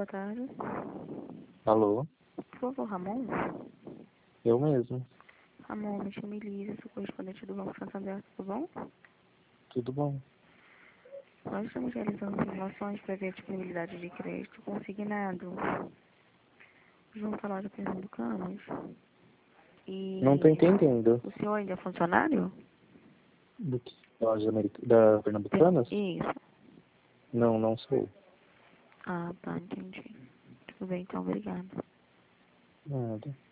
boa tarde. Alô? Por favor, Ramon? Eu mesmo. Ramon, me chamo Elisa, sou correspondente do Banco Santander, tudo bom? Tudo bom? Nós estamos realizando simulações para ver a disponibilidade de crédito consignado junto à loja Pernambucanas. E Não tô entendendo. o senhor ainda é funcionário? Do que? Da Pernambucanas? Isso. Não, não sou. Ah, tá, entendi. Tudo bem, então, obrigada. Nada.